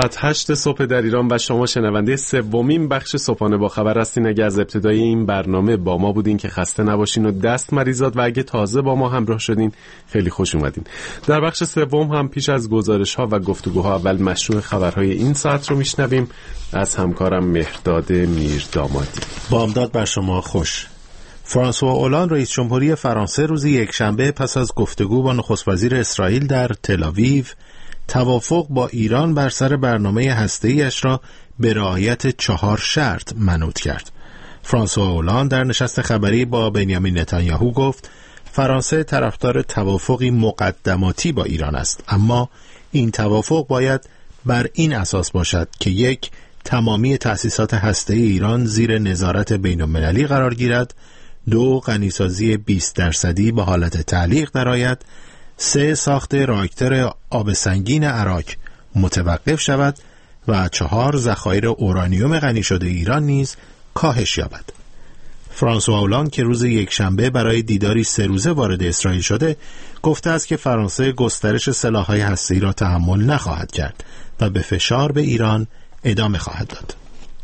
ساعت 8 صبح در ایران و شما شنونده سومین بخش صبحانه با خبر هستین. اگه از ابتدای این برنامه با ما بودین که خسته نباشین و دست مریضات و اگه تازه با ما همراه شدین خیلی خوش اومدین. در بخش سوم هم پیش از گزارش ها و گفتگوها اول مشروع خبرهای این ساعت رو میشنویم از همکارم مهرداد میردامادی. بامداد بر شما خوش. فرانسوا اولان رئیس جمهوری فرانسه روز یکشنبه پس از گفتگو با نخست وزیر اسرائیل در تل‌آویو توافق با ایران بر سر برنامه هسته‌ای‌اش را به رعایت 4 شرط منوط کرد. فرانسوا اولان در نشست خبری با بنیامین نتانیاهو گفت فرانسه طرفدار توافقی مقدماتی با ایران است، اما این توافق باید بر این اساس باشد که 1. تمامی تأسیسات هسته‌ای ایران زیر نظارت بین‌المللی قرار گیرد، 2. غنیسازی 20% به حالت تعلیق درآید، 3. ساخت راکتور آب سنگین عراق متوقف شود و 4. ذخایر اورانیوم غنی شده ایران نیز کاهش یابد. فرانسوا اولان که روز یکشنبه برای دیداری 3 روزه وارد اسرائیل شده گفته است که فرانسه گسترش سلاح‌های هسته‌ای را تحمل نخواهد کرد و به فشار به ایران ادامه خواهد داد.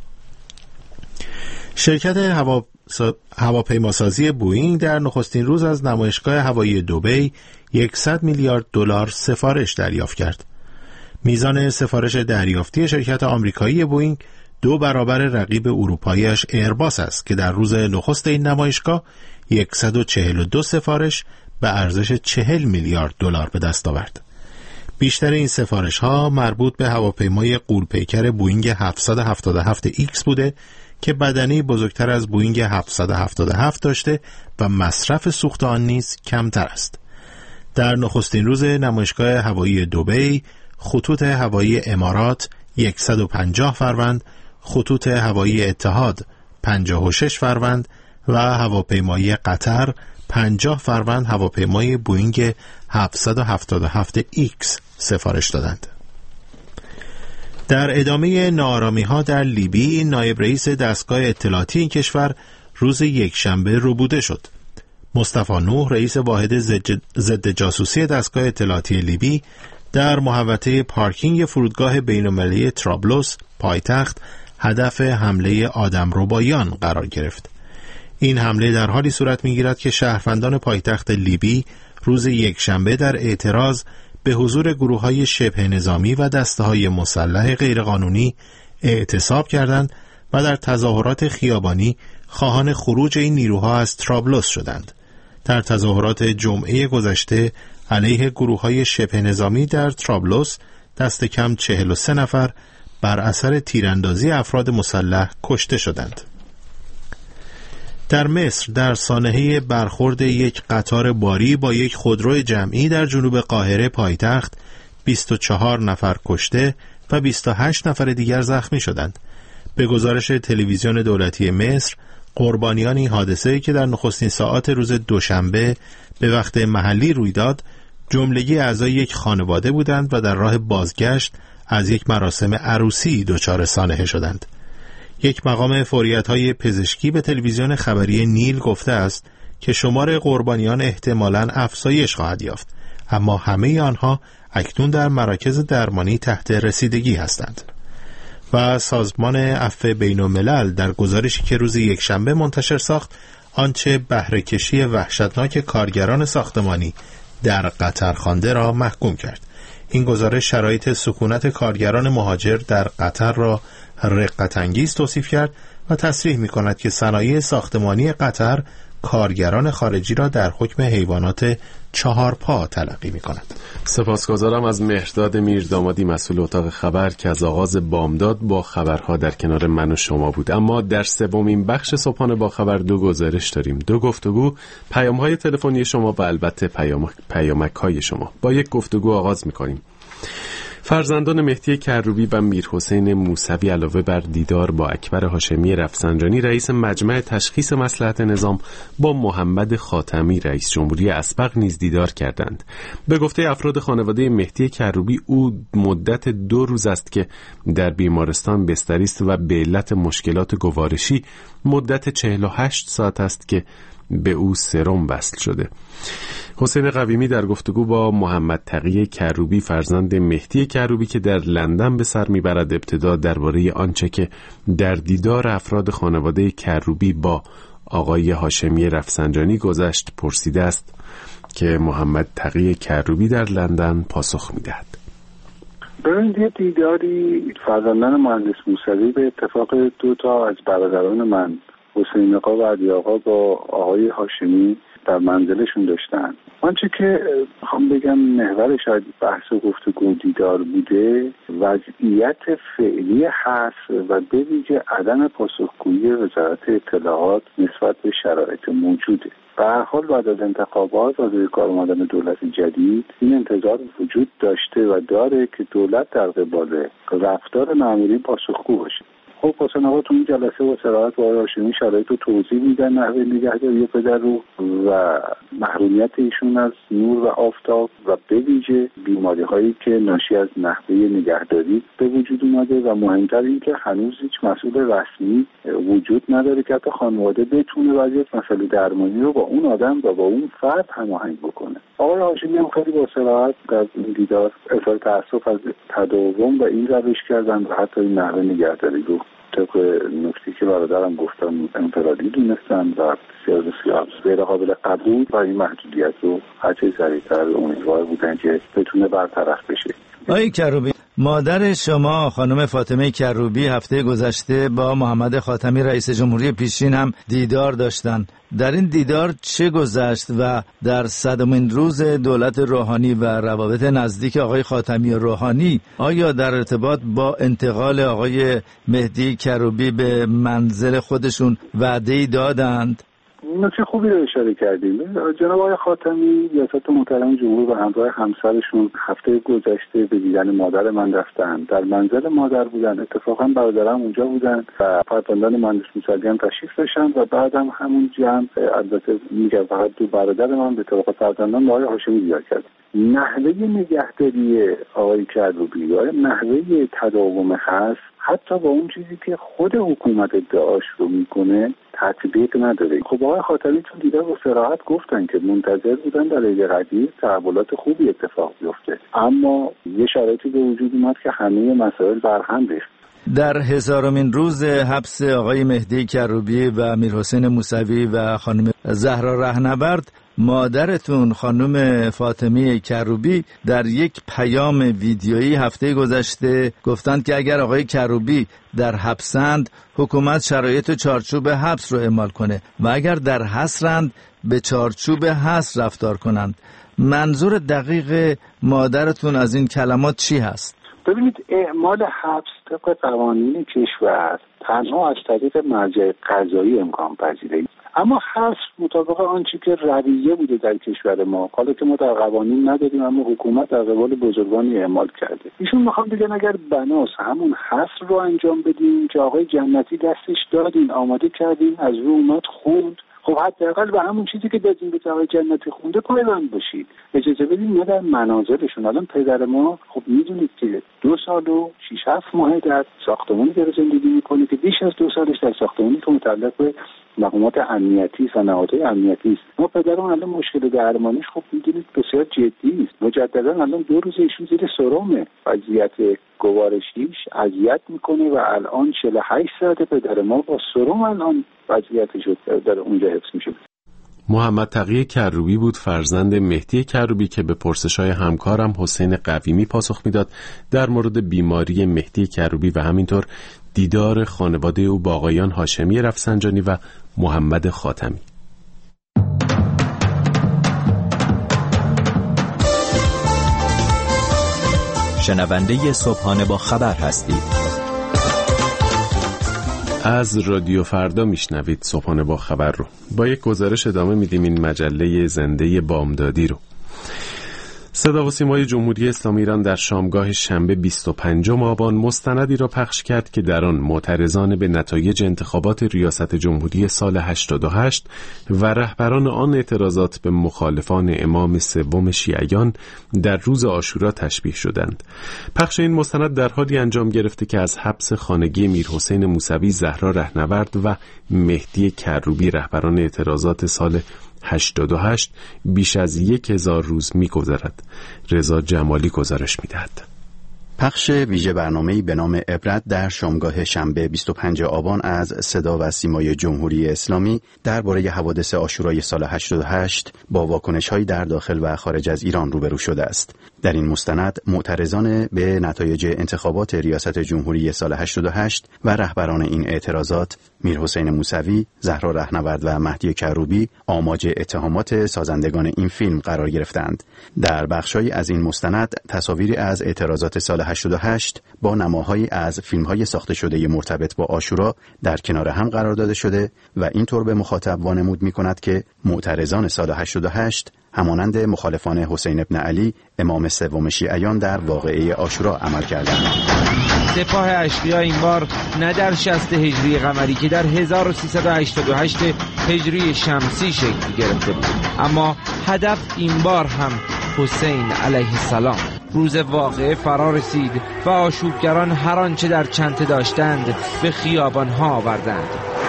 شرکت هواپیماسازی بوئینگ در نخستین روز از نمایشگاه هوایی دبی 100 میلیارد دلار سفارش دریافت کرد. میزان سفارش دریافتی شرکت آمریکایی بوئینگ 2 برابر رقیب اروپایی‌اش ایرباس است که در روز نخست این نمایشگاه 142 سفارش به ارزش 40 میلیارد دلار به دست آورد. بیشتر این سفارش‌ها مربوط به هواپیمای غول‌پیکر بوئینگ 777X بوده که بدنه بزرگتر از بوئینگ 777 داشته و مصرف سوخت آن نیز کمتر است. در نخستین روز نمایشگاه هوایی دبی، خطوط هوایی امارات 150 فروند، خطوط هوایی اتحاد 56 فروند و هواپیمایی قطر 50 فروند هواپیمای بوئینگ 777X سفارش دادند. در ادامه ناآرامی‌ها در لیبی، نایب رئیس دستگاه اطلاعاتی این کشور روز یکشنبه ربوده شد. مصطفی نوح رئیس واحد ضد جاسوسی دستگاه اطلاعاتی لیبی در محوطه پارکینگ فرودگاه بین‌المللی طرابلس پایتخت هدف حمله آدمربایان قرار گرفت. این حمله در حالی صورت می‌گیرد که شهروندان پایتخت لیبی روز یکشنبه در اعتراض به حضور گروه‌های شبه نظامی و دسته‌های مسلح غیرقانونی اعتصاب کردند و در تظاهرات خیابانی خواهان خروج این نیروها از طرابلس شدند. در تظاهرات جمعه گذشته علیه گروه‌های شبه نظامی در طرابلس دست کم 43 نفر بر اثر تیراندازی افراد مسلح کشته شدند. در مصر در سانحه برخورد یک قطار باری با یک خودرو جمعی در جنوب قاهره پایتخت 24 نفر کشته و 28 نفر دیگر زخمی شدند. به گزارش تلویزیون دولتی مصر، قربانیان این حادثه که در نخستین ساعات روز دوشنبه به وقت محلی روی داد، جملگی اعضای یک خانواده بودند و در راه بازگشت از یک مراسم عروسی دچار سانحه شدند. یک مقام فوریت‌های پزشکی به تلویزیون خبری نیل گفته است که شمار قربانیان احتمالاً افزایش خواهد یافت، اما همه آنها اکنون در مراکز درمانی تحت رسیدگی هستند. و سازمان عفو بین‌الملل در گزارشی که روز یکشنبه منتشر ساخت، آنچه بهره‌کشی وحشتناک کارگران ساختمانی در قطر خوانده را محکوم کرد. این گزارش شرایط سکونت کارگران مهاجر در قطر را رقت‌انگیز توصیف کرد و تصریح می‌کند که صنایع ساختمانی قطر کارگران خارجی را در حکم حیوانات 4 پا تلقی می‌کند. سپاسگزارم از مهرداد میردامادی مسئول اتاق خبر که از آغاز بامداد با خبرها در کنار من و شما بود. اما در سومین بخش صبحانه با خبر 2 گزارش داریم، 2 گفتگو، پیام‌های تلفنی شما و البته پیامک‌های شما. با یک گفتگو آغاز می‌کنیم. فرزندان مهدی کروبی و میرحسین موسوی علاوه بر دیدار با اکبر هاشمی رفسنجانی رئیس مجمع تشخیص مصلحت نظام با محمد خاتمی رئیس جمهوری اسبق نیز دیدار کردند. به گفته افراد خانواده مهدی کروبی، او مدت 2 روز است که در بیمارستان بستری است و به علت مشکلات گوارشی مدت 48 ساعت است که به او سرم وصل شده. حسین قویمی در گفتگو با محمد تقی کروبی فرزند مهدی کروبی که در لندن به سر میبرد ابتدا درباره آنچه که در دیدار افراد خانواده کروبی با آقای هاشمی رفسنجانی گذشت پرسیده است که محمد تقی کروبی در لندن پاسخ میدهد. ببینید یه دیداری فرزندان مهندس موسوی به اتفاق 2 از برادران من حسین آقا و علی آقا با آقای هاشمی در منزلشون داشتن. آنچه که میخوام بگم محور شاید بحث و گفتگو دیدار بوده وضعیت فعلی هست و به ویژه عدم پاسخگویی وزارت اطلاعات نسبت به شرایط موجوده. به هر حال بعد از انتخابات و کار اومدن دولت جدید این انتظار وجود داشته و داره که دولت در قبال رفتار مامورین پاسخگو باشه. خب حسین آقا تو این جلسه و صراحت با هاشمی شرایط رو توضیح میدن، نحوه نگهداری پدر رو و محرومیت ایشون از نور و آفتاب و به ویژه بیماری هایی که ناشی از نحوه نگهداری به وجود اومده و مهمتر این که هنوز هیچ مسئول رسمی وجود نداره که حتی خانواده بتونه وضعیت مسئله درمانی رو با اون آدم و با اون فرد هماهنگ بکنه. آقای هاشمی هم خیلی با صراحت در این دیدار اظهار تأسف از تداوم و این روش کردن و حتی این نحوه نگهداری رو طبق نکتی که برادرم گفتم انفرادی دونستن و بسیار غیر قابل قبول و این محدودیت رو هرچه سریعتر امیدوار بودن که بتونه برطرف بشه. آقای کروبی، مادر شما خانم فاطمه کروبی هفته گذشته با محمد خاتمی رئیس جمهوری پیشین هم دیدار داشتن. در این دیدار چه گذشت و در 100مین روز دولت روحانی و روابط نزدیک آقای خاتمی و روحانی آیا در ارتباط با انتقال آقای مهدی کروبی به منزل خودشون وعده‌ای دادند؟ نکته خوبی رو اشاره کردیم. جناب آقای خاتمی ریاست محترم جمهور و همراه همسرشون هفته گذشته به دیدن مادر من رفتن. در منزل مادر بودن، اتفاقا برادرم اونجا بودن و فرزندان مهندس موسوی هم تشریف داشتن و بعدم همون جمع البته میگم فقط 2 برادر من به طبق فرزندان آقای هاشمی دیدار کرد. نحوه نگهداری آقای کروبی و نحوه تداوم هست حتی با اون چیزی که خود حکومت ادعاش رو میکنه تطبیق نداره. خب آقای خاتمی تو دیدار با صراحت گفتن که منتظر بودن در عید قدیر تحولات خوبی اتفاق بیفته، اما یه شرایطی به وجود اومد که همه مسائل برهم ریخت. در 1000مین روز حبس آقای مهدی کروبی و میرحسین موسوی و خانم زهرا رهنورد، مادرتون خانم فاطمه کروبی در یک پیام ویدیویی هفته گذشته گفتند که اگر آقای کروبی در حبسند حکومت شرایط چارچوب حبس رو اعمال کنه و اگر در حصرند به چارچوب حصر رفتار کنند. منظور دقیق مادرتون از این کلمات چی هست؟ ببینید، اعمال حبس طبق قوانین کشور تنها از طریق مرجع قضایی امکان پذیره، اما حبس مطابق آنچه که رویه بوده در کشور ما، حالا که ما در قوانین نداریم اما حکومت در قبال بزرگانی اعمال کرده. ایشون میخوام بگن اگر بناس همون حبس رو انجام بدیم که آقای جنتی دستش دادین، آماده کردین، از رو اومد خوند، خب حداقل به همون چیزی که دادیم به آقای جنتی خونده پایبند باشید. اجازه بدید ما در منازلشون، الان پدر ما خب میدونید که 2 سال و 6-7 ماه در ساختمانی داره زندگی میکنه که بیش از 2 سالش در ساختمانی که متعلق به مقامات امنیتی و نهادهای امنیتی است. ما پدرمون الان مشکل درمانیش خب میدونید بسیار جدی است. مجددا الان 2 روز ایشون زیر سرمه، وضعیت گوارشیش اذیت میکنه و الان 48 ساعت پدر ما با سرم الان وضعیتش در اونجا حفظ میشه. محمد تقی کروبی بود، فرزند مهدی کروبی که به پرسش‌های همکارم حسین قویمی پاسخ میداد در مورد بیماری مهدی کروبی و همینطور دیدار خانواده او با آقایان هاشمی رفسنجانی و محمد خاتمی. شنونده صبحانه با خبر هستید. از رادیو فردا میشنوید صبحانه با خبر رو. با یک گزارش ادامه میدیم این مجله زنده بامدادی رو. صدا و سیمای جمهوری اسلامی ایران در شامگاه شنبه 25 آبان مستندی را پخش کرد که در آن معترضان به نتایج انتخابات ریاست جمهوری سال 88 و رهبران آن اعتراضات به مخالفان امام سوم شیعیان در روز عاشورا تشبیه شدند. پخش این مستند در حالی انجام گرفته که از حبس خانگی میرحسین موسوی، زهرا رهنورد و مهدی کروبی، رهبران اعتراضات سال 88 بیش از 1000 روز می‌گذرد. رضا جمالی گزارش می‌دهد. پخش ویژه برنامه‌ای به نام عبرت در شامگاه شنبه 25 آبان از صدا و سیمای جمهوری اسلامی درباره حوادث عاشورای سال 88 با واکنش‌هایی در داخل و خارج از ایران روبرو شده است. در این مستند معترضان به نتایج انتخابات ریاست جمهوری سال 88 و رهبران این اعتراضات میرحسین موسوی، زهرا رهنورد و مهدی کروبی آماج اتهامات سازندگان این فیلم قرار گرفتند. در بخشی از این مستند تصاویری از اعتراضات سال 88 با نماهایی از فیلم‌های ساخته شده مرتبط با عاشورا در کنار هم قرار داده شده و اینطور به مخاطب وانمود می‌کند که معترضان سال 88 همانند مخالفان حسین ابن علی، امام سوم شیعیان، در واقعه عاشورا عمل کردند. سپاه اشقیا این بار نه در 60 هجری قمری که در 1388 هجری شمسی شکل گرفته بود، اما هدف این بار هم حسین علیه السلام. روز واقعه فرا رسید و آشوبگران هر آنچه در چنته داشتند به خیابان‌ها آوردند.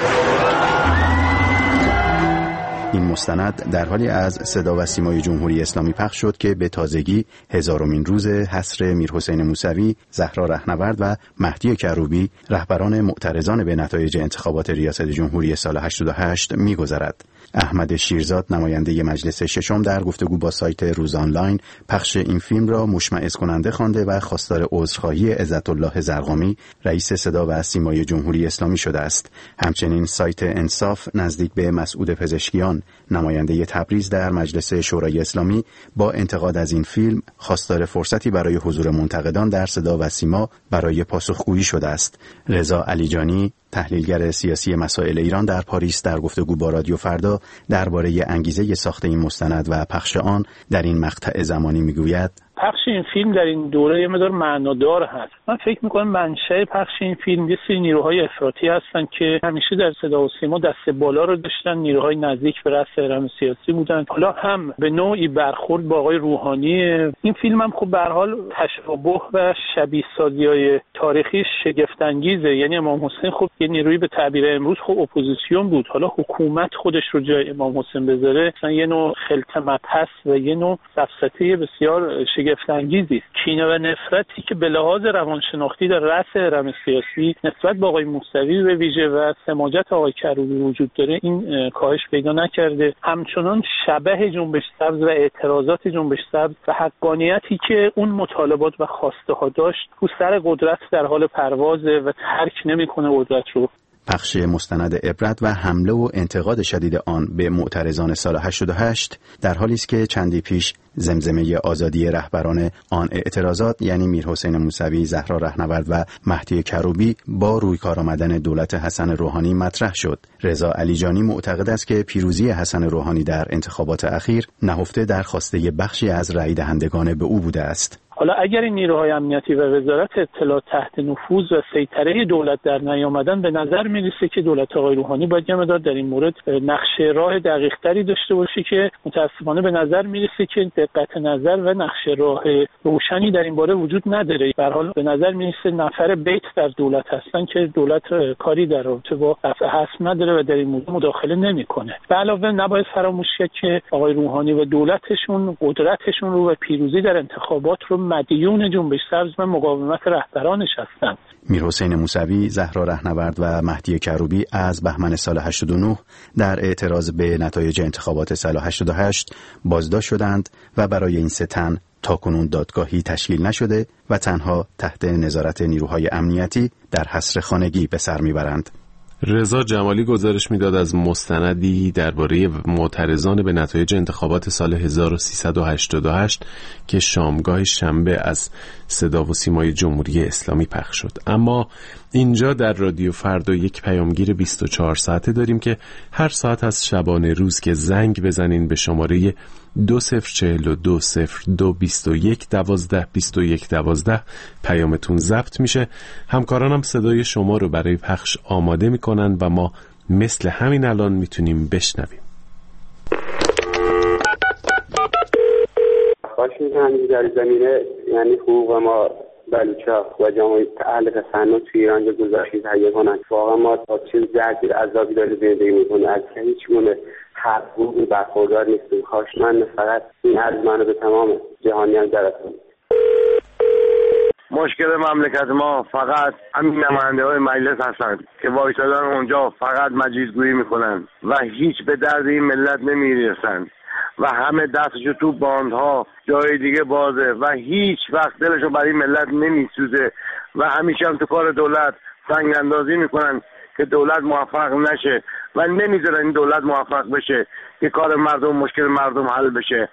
این مستند در حالی از صدا و سیمای جمهوری اسلامی پخش شد که به تازگی 1000مین روز حصر میرحسین موسوی، زهرا رهنورد و مهدی کروبی، رهبران معترضان به نتایج انتخابات ریاست جمهوری سال 88 می‌گذرد. احمد شیرزاد، نماینده مجلس ششم، در گفتگو با سایت روز آنلاین پخش این فیلم را مشمئز کننده خوانده و خواستار عذرخواهی عزت الله زرقامی، رئیس صدا و سیمای جمهوری اسلامی شده است. همچنین سایت انصاف نزدیک به مسعود پزشکیان، نماینده تبریز در مجلس شورای اسلامی، با انتقاد از این فیلم خواستار فرصتی برای حضور منتقدان در صدا و سیما برای پاسخگویی شده است. رضا علیجانی، تحلیلگر سیاسی مسائل ایران، در پاریس در گفتگو با رادیو فردا درباره انگیزه ساخت این مستند و پخش آن در این مقطع زمانی میگوید: پخش این فیلم در این دوره یه مقدار معنادار هست. من فکر میکنم منشأ پخش این فیلم یه سری نیروهای افراطی هستن که همیشه در صدا و سیما دست بالا رو داشتن، نیروهای نزدیک به رأس هرم سیاسی بودن. حالا هم به نوعی برخورد با آقای روحانی. این فیلم هم خب به هر حال تشابه و شبیه سازی‌های تاریخی شگفت انگیزه. یعنی امام حسین خب یه نیرویی به تعبیر امروز خب اپوزیسیون بود، حالا حکومت خودش رو جای امام حسین بذاره، مثلا یه نوع خلط مبحث و یه نوع سفسطه بسیار شگفت‌انگیزی است. کینه و نفرتی که به لحاظ روانشناختی در رأس هرم سیاسی نسبت به آقای موسوی به ویژه و سماجت آقای کروبی وجود داره، این کاهش پیدا نکرده. همچنان شبح جنبش سبز و اعتراضات جنبش سبز و حقانیتی که اون مطالبات و خواسته ها داشت رو سر قدرت در حال پروازه و ترک نمی‌کنه قدرت رو. پخش مستند عبرت و حمله و انتقاد شدید آن به معترضان سال 88 در حالی است که چندی پیش زمزمه آزادی رهبران آن اعتراضات یعنی میرحسین موسوی، زهرا رهنورد و مهدی کروبی با رویکار آمدن دولت حسن روحانی مطرح شد. رضا علیجانی معتقد است که پیروزی حسن روحانی در انتخابات اخیر نهفته در خواسته بخشی از رای دهندگان به او بوده است. حالا اگر این نیروهای امنیتی و وزارت اطلاعات تحت نفوذ و سیطره دولت در نیامدن، به نظر میرسه که دولت آقای روحانی باید یه مقدار در این مورد نقشه راه دقیق‌تری داشته باشه که متأسفانه به نظر میرسه که دقت نظر و نقشه راه روشنی در این باره وجود نداره. به هر حال به نظر میرسه نفر بیت در دولت هستن که دولت کاری در رابطه با رفع حسم نداره و در این موضوع مداخله نمیکنه. به علاوه نباید فراموش کرد که آقای روحانی و دولتشون قدرتشون رو و پیروزی در انتخابات رو مدیون جنبش سبز و مقاومت رهبرانش هستند. میرحسین موسوی، زهرا رهنورد و مهدی کروبی از بهمن سال 89 در اعتراض به نتایج انتخابات سال 88 بازداشت شدند و برای این سه تن تاکنون دادگاهی تشکیل نشده و تنها تحت نظارت نیروهای امنیتی در حصر خانگی به سر میبرند. رضا جمالی گزارش میداد از مستندی درباره معترضان به نتایج انتخابات سال 1388 که شامگاه شنبه از صدا و سیمای جمهوری اسلامی پخش شد. اما اینجا در رادیو فردا یک پیامگیر 24 ساعته داریم که هر ساعت از شبانه روز که زنگ بزنین به شماره 2042022112 پیامتون ضبط میشه. همکارانم صدای شما رو برای پخش آماده میکنن و ما مثل همین الان میتونیم بشنویم. خواهش می‌کنم در زمینه یعنی حقوق ما بلوچ‌ها و جامعه اهل تسنن تو ایران رو گذاشتید تهیه کنن. واقعا ما با چیز درگیر عذابی داره زندگی می‌کنیم، از هیچ گونه حقوقی برخوردار نیستیم. خواهشمند فقط این عرض منو به تمام جهانیان دررسونید. مشکل مملکت ما فقط همین نماینده‌های مجلس هستند که وایسادن اونجا فقط مجیزگویی میکنن و هیچ به درد این ملت نمیرسند و همه دستشو تو باندها جای دیگه بازه و هیچ وقت دلشو برای ملت نمیسوزه و همیشه هم تو کار دولت سنگ اندازی میکنن که دولت موفق نشه و نمیذارن این دولت موفق بشه که کار مردم، مشکل مردم حل بشه.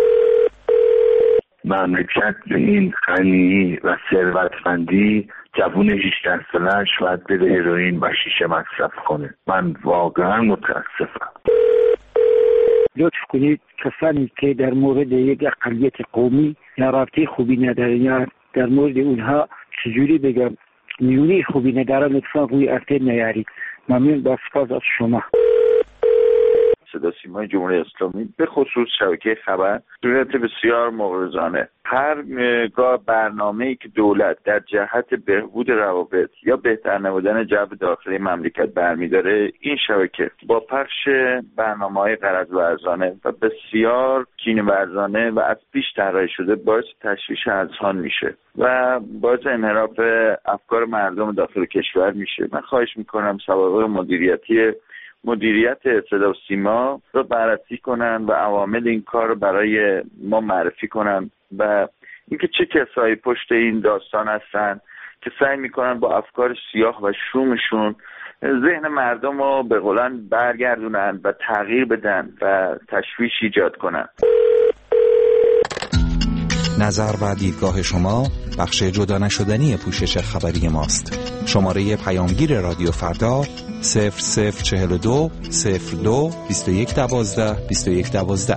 مملکت به این غنی و ثروتمندی جوون 18 سالش باید بره هروئین و شیشه مصرف کنه. من واقعا متاسفم. لطف کنید کسانی که در مورد یک اقلیت قومی یا رابطه خوبی ندارن یا در مورد اونها چجوری بگم میونی خوبی ندارن لطفا روی ارتب نیارید. ممنون، با سپاس از شما. صدا سیمای جمهوری اسلامی به خصوص شبکه خبر صورت بسیار مغرضانه هرگاه برنامه‌ای که دولت در جهت بهبود روابط یا بهتر نمودن جو داخلی مملکت برمی‌داره، این شبکه با پخش برنامه‌های غرض‌ورزانه و بسیار کینه‌ورزانه و از پیش طراحی شده باعث تشویش اذهان میشه و باعث انحراف افکار مردم داخل کشور میشه. من خواهش میکنم سوابق مدیریت صدا و سیما رو بررسی کنن و عوامل این کار رو برای ما معرفی کنن و اینکه چه کسایی پشت این داستان هستن که سعی میکنن با افکار سیاه و شومشون ذهن مردم رو به قولن برگردونن و تغییر بدن و تشویش ایجاد کنن. نظر و دیدگاه شما بخش جدا نشدنی پوشش خبری ماست. شماره پیامگیر رادیو فردا 0042 02 2112 2112.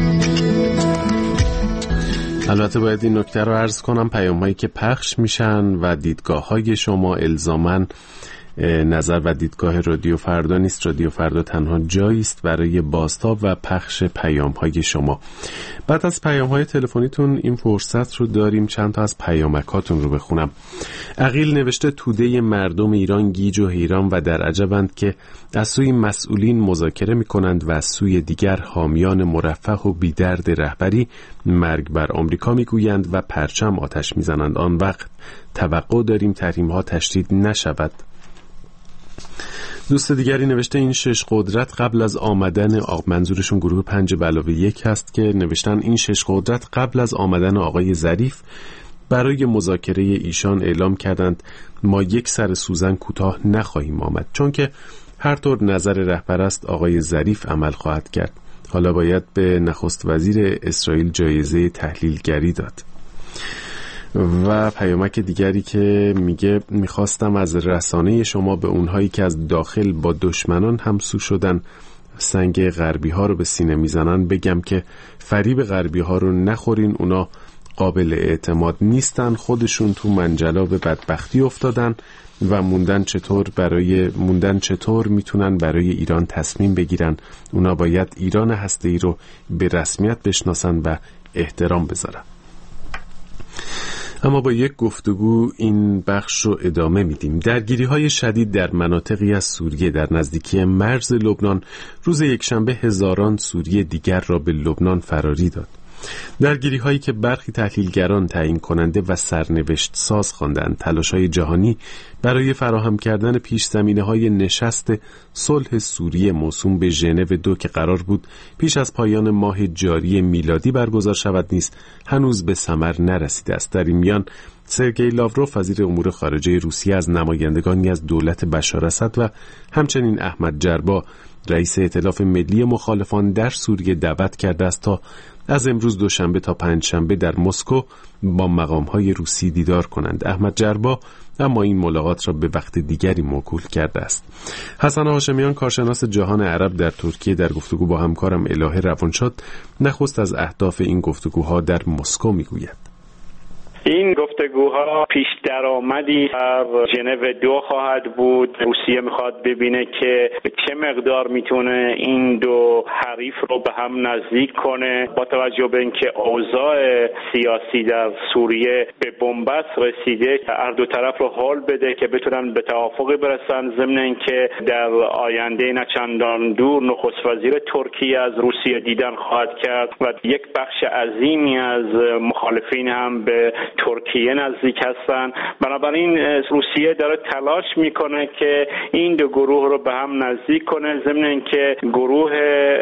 البته باید این نکته رو عرض کنم پیام‌هایی که پخش میشن و دیدگاه‌های شما الزاماً نظر و دیدگاه رادیو فردا نیست. رادیو فردا تنها جایی است برای بازتاب و پخش پیام‌های شما. بعد از پیام‌های تلفنیتون این فرصت رو داریم چند تا از پیامکاتون رو بخونم. عقیل نوشته توده مردم ایران گیج و حیران و در عجبند که از سوی مسئولین مذاکره می‌کنند و از سوی دیگر حامیان مرفه و بی‌درد رهبری مرگ بر آمریکا می‌گویند و پرچم آتش می‌زنند. آن وقت توقع داریم تحریم‌ها تشدید نشود. دوست دیگری نوشته این 6 قدرت قبل از آمدن منظورشون گروه 5+1 هست که نوشتن این 6 قدرت قبل از آمدن آقای ظریف برای مذاکره ایشان اعلام کردند ما یک سر سوزن کوتاه نخواهیم آمد، چون که هر طور نظر رهبر است آقای ظریف عمل خواهد کرد. حالا باید به نخست وزیر اسرائیل جایزه تحلیلگری داد. و پیامک دیگری که میگه میخواستم از رسانه شما به اونهایی که از داخل با دشمنان همسو شدن سنگ غربی ها رو به سینه میزنن بگم که فریب غربی ها رو نخورین، اونا قابل اعتماد نیستن، خودشون تو منجلا به بدبختی افتادن و موندن چطور میتونن برای ایران تصمیم بگیرن. اونا باید ایران هسته‌ای رو به رسمیت بشناسن و احترام بذارن. اما با یک گفتگو این بخش رو ادامه میدیم. درگیری‌های شدید در مناطقی از سوریه در نزدیکی مرز لبنان روز یکشنبه هزاران سوری دیگر را به لبنان فراری داد. درگیری‌هایی که برخی تحلیلگران تعیین کننده و سرنوشت ساز خواندند تلاش‌های جهانی برای فراهم کردن پیش‌زمینه‌های نشست صلح سوریه موسوم به ژنو 2 که قرار بود پیش از پایان ماه جاری میلادی برگزار شود نیز هنوز به ثمر نرسیده است. در این میان سرگئی لاوروف وزیر امور خارجه روسیه از نمایندگانی از دولت بشار اسد و همچنین احمد جربا رئیس ائتلاف ملی مخالفان در سوریه دعوت کرده است تا از امروز دوشنبه تا پنجشنبه در مسکو با مقام‌های روسی دیدار کنند. احمد جربا اما این ملاقات را به وقت دیگری موکول کرده است. حسن هاشمیان، کارشناس جهان عرب در ترکیه، در گفتگو با همکارم الهه روانشاد نخست از اهداف این گفتگوها در مسکو میگوید. این گفتگوها پیش درآمدی در ژنو 2 خواهد بود. روسیه میخواد ببینه که به چه مقدار میتونه این دو حریف رو به هم نزدیک کنه، با توجه به اینکه اوضاع سیاسی در سوریه به بنبست رسیده، هر دو طرف رو حل بده که بتونن به توافقی برسن، ضمن اینکه در آینده نه چندان دور نخست وزیر ترکیه از روسیه دیدن خواهد کرد و یک بخش عظیمی از مخالفین هم به ترکیه نزدیک هستن. بنابراین روسیه داره تلاش میکنه که این دو گروه رو به هم نزدیک کنه، ضمن اینکه گروه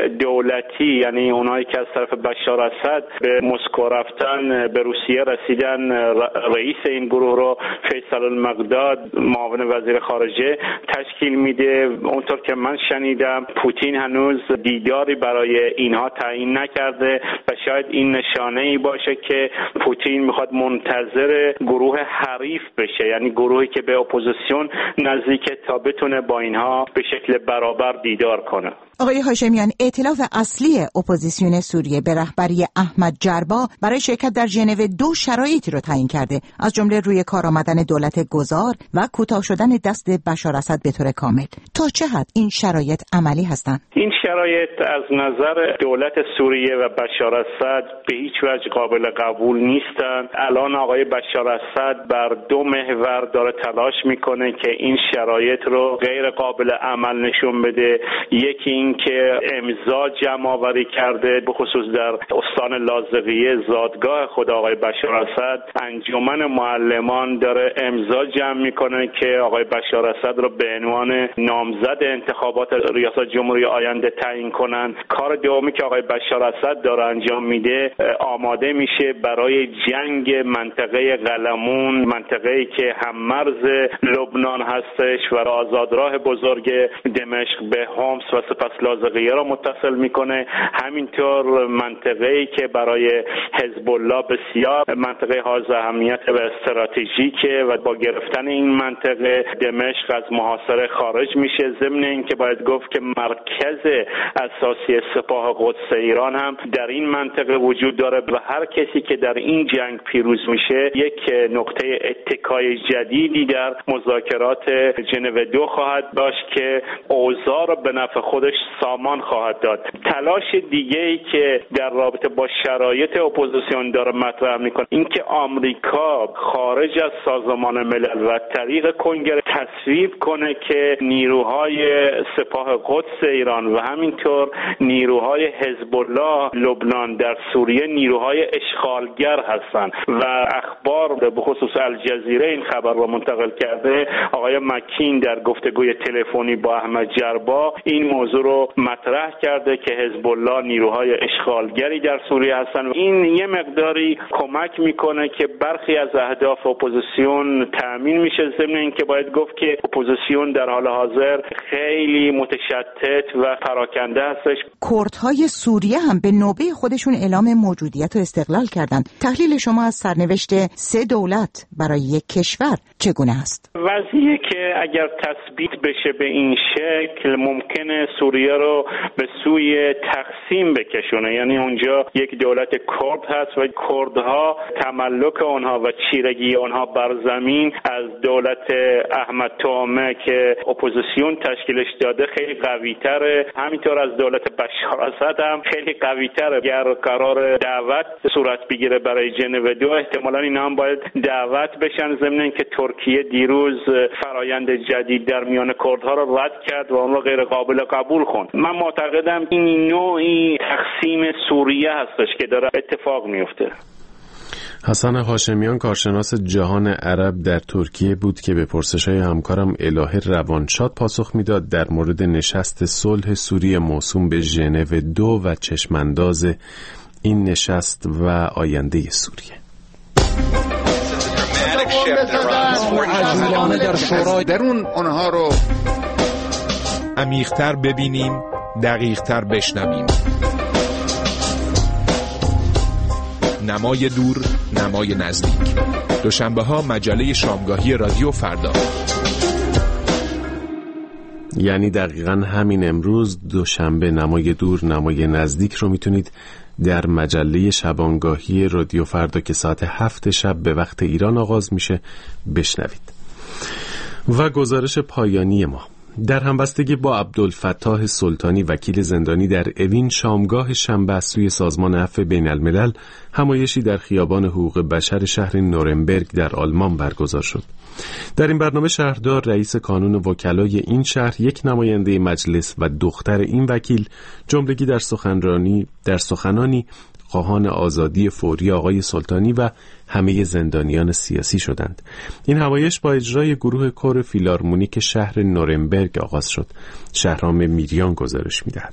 دولتی، یعنی اونایی که از طرف بشار اسد به مسکو رفتن، به روسیه رسیدن، رئیس این گروه رو فیصل المقداد، معاون وزیر خارجه، تشکیل میده. اونطور که من شنیدم پوتین هنوز دیداری برای اینها تعیین نکرده و شاید این نشانه ای باشه که پوتین میخواد منتظر گروه حریف بشه، یعنی گروهی که به اپوزیسیون نزدیکه تا بتونه با اینها به شکل برابر دیدار کنه. آقای هاشمیان، ائتلاف اصلی اپوزیسیون سوریه به رهبری احمد جربا برای شرکت در ژنو 2 شرایطی رو تعیین کرده، از جمله روی کار آمدن دولت گذار و کوتاه شدن دست بشار اسد به طور کامل. تا چه حد این شرایط عملی هستند؟ این شرایط از نظر دولت سوریه و بشار اسد به هیچ وجه قابل قبول نیستند. الان آقای بشار اسد بر 2 محور داره تلاش میکنه که این شرایط رو غیر قابل عمل نشون بده. یکی این که امضا جمع آوری کرده، به خصوص در استان لاذقیه، زادگاه خود آقای بشار اسد، انجمن معلمان داره امضا جمع میکنه که آقای بشار اسد رو به عنوان نامزد انتخابات ریاست جمهوری آینده تعیین کنن. کار دومی که آقای بشار اسد داره انجام میده، آماده میشه برای جنگ منطقه قلمون، منطقه‌ای که هم مرز لبنان هستش و آزادراه بزرگ دمشق به حمص و سپس لاذقیه را متصل میکنه، همینطور منطقه‌ای که برای حزب الله بسیار منطقه حائز اهمیت و استراتژیکه و با گرفتن این منطقه دمشق از محاصره خارج میشه. ضمن اینکه باید گفت که مرکز اساسی سپاه قدس ایران هم در این منطقه وجود داره و هر کسی که در این جنگ پیروز میشه یک نقطه اتکای جدیدی در مذاکرات ژنو 2 خواهد داشت که اوضاع را به نفع خودش سامان خواهد داد. تلاش دیگه‌ای که در رابطه با شرایط اپوزیسیون داره مطرح میکنه اینکه آمریکا خارج از سازمان ملل و طریق کنگره تصویب کنه که نیروهای سپاه قدس ایران و همینطور نیروهای حزب الله لبنان در سوریه نیروهای اشغالگر هستند و اخبار به خصوص الجزیره این خبر را منتقل کرده. آقای مکین در گفتگوی تلفنی با احمد جربا این موضوع رو مطرح کرده که حزب الله نیروهای اشغالگری در سوریه هستن. این یه مقداری کمک میکنه که برخی از اهداف اپوزیسیون تأمین میشه، ضمن اینکه باید گفت که اپوزیسیون در حال حاضر خیلی متشتت و پراکنده هستش. کردهای سوریه هم به نوبه خودشون اعلام موجودیت و استقلال کردند. تحلیل شما از سرنوشت 3 دولت برای یک کشور چگونه است؟ وضعیه که اگر تثبیت بشه به این شکل ممکنه سوریه رو به سوی تقسیم بکشونه، یعنی اونجا یک دولت کرد هست و کردها تملک آنها و چیرگی آنها بر زمین از دولت احمد تومه که اپوزیسیون تشکیلش داده خیلی قوی‌تره، همینطور از دولت بشار اسد هم خیلی قوی‌تره. اگر قرار دعوت صورت بگیره برای ژنو 2 احتمالاً اینا هم باید دعوت بشن، ضمن اینکه ترکیه دیروز فرایند جدید در میان کردها رو رد کرد و اون رو غیر قابل قبول خوند. من معتقدم این نوعی تقسیم سوریه هستش که داره اتفاق میفته. حسن هاشمیان، کارشناس جهان عرب در ترکیه بود که به پرسش‌های همکارم الهه روانشاد پاسخ میداد در مورد نشست صلح سوریه موسوم به ژنو 2 و چشمانداز این نشست و آینده سوریه. درون اونها رو عمیق‌تر ببینیم، دقیق‌تر بشنویم. نمای دور، نمای نزدیک. دوشنبه‌ها مجله شامگاهی رادیو فردا. یعنی دقیقاً همین امروز دوشنبه نمای دور، نمای نزدیک رو میتونید در مجله شبانگاهی رادیو فردا که ساعت 7 شب به وقت ایران آغاز میشه بشنوید. و گزارش پایانی ما در همبستگی با عبدالفتاح سلطانی وکیل زندانی در اوین، شامگاه شنبه از سوی سازمان عفو بین الملل همایشی در خیابان حقوق بشر شهر نورنبرگ در آلمان برگزار شد. در این برنامه شهردار، رئیس کانون وکلای این شهر، یک نماینده مجلس و دختر این وکیل جملگی در سخنانی خواهان آزادی فوری آقای سلطانی و همه زندانیان سیاسی شدند. این همایش با اجرای گروه کور فیلارمونیک شهر نورنبرگ آغاز شد. شهرام میریان گزارش می‌دهد.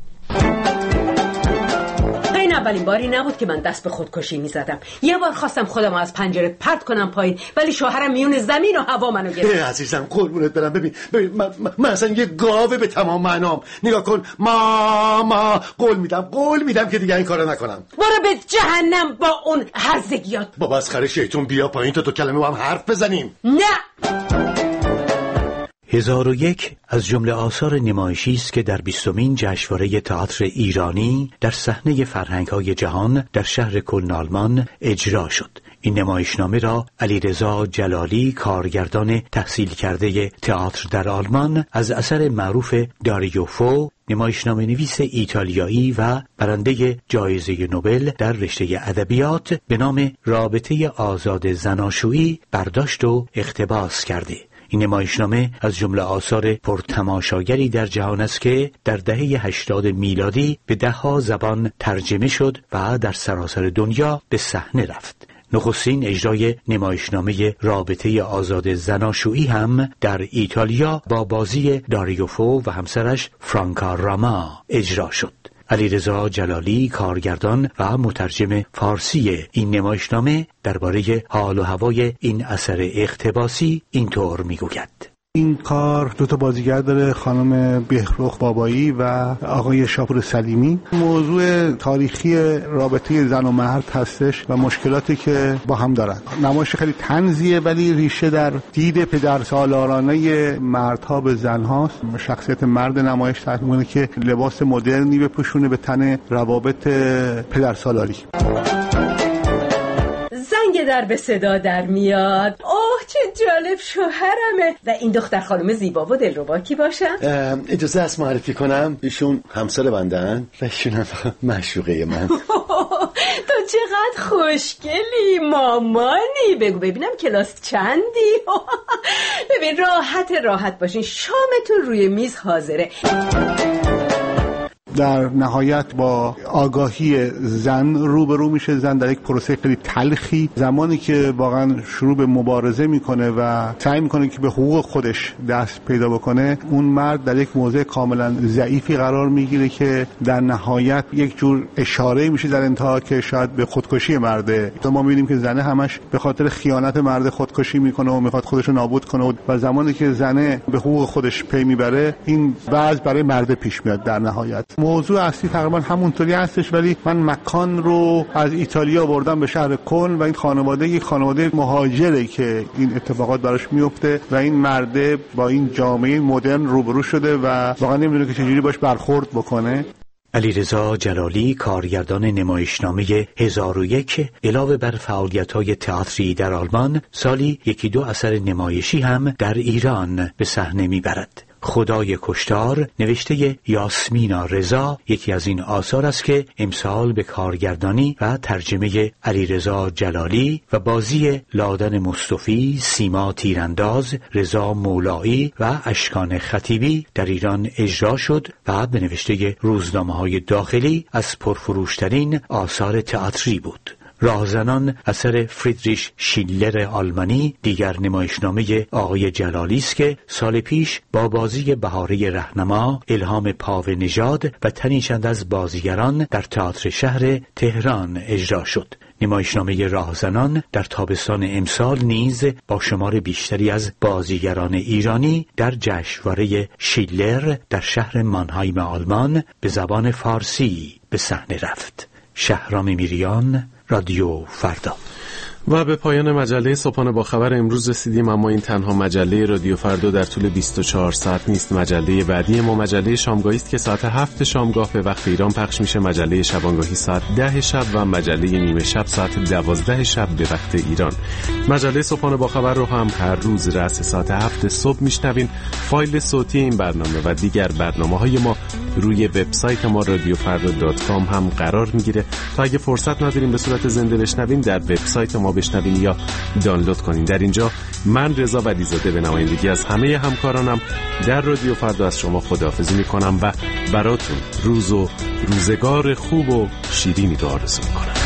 این اولین باری نبود که من دست به خودکشی می‌زدم. یه بار خواستم خودم از پنجره پرت کنم پایین، ولی شوهرم میون زمین و هوا منو گرفت. عزیزم قربونت برم، ببین من اصلا یه گاوه به تمام معنام. نگاه کن، ما قول میدم که دیگه این کارو نکنم. برو به جهنم با اون هرزگیات. بابا از خر شیطون بیا پایین تا 2 کلمه با هم حرف بزنیم. نه. 1001 از جمله آثار نمایشی است که در 20مین جشنواره تئاتر ایرانی در صحنه فرهنگ‌های جهان در شهر کلن آلمان اجرا شد. این نمایشنامه را علیرضا جلالی، کارگردان تحصیل کرده تئاتر در آلمان، از اثر معروف داریو فو، نمایشنامه نویس ایتالیایی و برنده جایزه نوبل در رشته ادبیات، به نام رابطه آزاد زناشویی برداشت و اقتباس کرده. این نمایشنامه از جمله آثار پرتماشاگری در جهان است که در دهه 80 میلادی به 10 زبان ترجمه شد و در سراسر دنیا به صحنه رفت. نخستین اجرای نمایشنامه رابطه آزاد زناشویی هم در ایتالیا با بازی داریو فو و همسرش فرانکا راما اجرا شد. علیرضا جلالی، کارگردان و مترجم فارسی این نمایشنامه، درباره حال و هوای این اثر اقتباسی اینطور میگوید: این کار 2 بازیگر داره، خانم بهرخ بابایی و آقای شاپور سلیمی. موضوع تاریخی رابطه زن و مرد هستش و مشکلاتی که با هم دارن. نمایش خیلی طنزیه ولی ریشه در دید پدرسالارانه مردها به زنهاست. شخصیت مرد نمایش تعریف می‌کنه که لباس مدرنی بپوشونه به تن روابط پدرسالاری. زنگ در به صدا در میاد. اوه چه جالب، شوهرمه. و این دختر خانم زیبا و دلربا کی باشن؟ اجازه است معرفی کنم، ایشون همسر بندن و ایشون معشوقه من. تو چقدر خوشگلی، مامانی. بگو ببینم کلاس چندی؟ ببین راحت باشین، شامتون روی میز حاضره. در نهایت با آگاهی زن روبرو میشه. زن در یک پروسه خیلی تلخی، زمانی که واقعا شروع به مبارزه میکنه و سعی میکنه که به حقوق خودش دست پیدا بکنه، اون مرد در یک موضع کاملا ضعیفی قرار میگیره که در نهایت یک جور اشاره میشه در انتها که شاید به خودکشی مرده. تو ما میبینیم که زنه همش به خاطر خیانت مرد خودکشی میکنه و میخواد خودش رو نابود کنه و زمانی که زنه به حقوق خودش پی میبره، این وضع برای مرد پیش میاد. در نهایت موضوع اصلی تقریبا همونطوری هستش، ولی من مکان رو از ایتالیا بردم به شهر کلن و این خانواده یک خانواده مهاجره که این اتفاقات براش میفته و این مرده با این جامعه مدرن روبرو شده و واقعا نمیدونه که چجوری باش برخورد بکنه. علیرضا جلالی، کارگردان نمایشنامه 1001، علاوه بر فعالیت‌های تئاتری در آلمان، سالی 1-2 اثر نمایشی هم در ایران به صحنه میبرد. خدای کشتار نوشته یاسمینا رضا یکی از این آثار است که امسال به کارگردانی و ترجمه علیرضا جلالی و بازی لادن مصطفی، سیما تیرانداز، رضا مولایی و اشکان خطیبی در ایران اجرا شد و به نوشته روزنامه‌های داخلی از پرفروشترین آثار تئاتری بود. راهزنان اثر فریدریش شیلر آلمانی دیگر نمایشنامه آقای جلالی است که سال پیش با بازی بهاره رهنما، الهام پاو نژاد و تنی چند از بازیگران در تئاتر شهر تهران اجرا شد. نمایشنامه راهزنان در تابستان امسال نیز با شمار بیشتری از بازیگران ایرانی در جشنواره شیلر در شهر مانهایم آلمان به زبان فارسی به صحنه رفت. شهرام میریان، رادیو فردا. و به پایان مجله صبحانه با خبر امروز رسیدیم، اما این تنها مجله رادیو فردا در طول 24 ساعت نیست. مجله بعدی ما مجله شامگاهی است که ساعت 7 شامگاه به وقت ایران پخش میشه، مجله شبانگاهی ساعت 10 شب و مجله نیمه شب ساعت 12 شب به وقت ایران. مجله صبحانه با خبر رو هم هر روز رأس ساعت 7 صبح میشنوین. فایل صوتی این برنامه و دیگر برنامه‌های ما روی وبسایت ما radiofrda.com هم قرار میگیره تا اگه فرصت نداریم به صورت زنده بشنوین در وبسایت ما بشنوین یا دانلود کنین. در اینجا من رضا ولیزاده به نمایندگی از همه همکارانم در رادیو فردا از شما خداحافظی میکنم و براتون روز و روزگار خوب و شیرینی رو آرزو میکنم.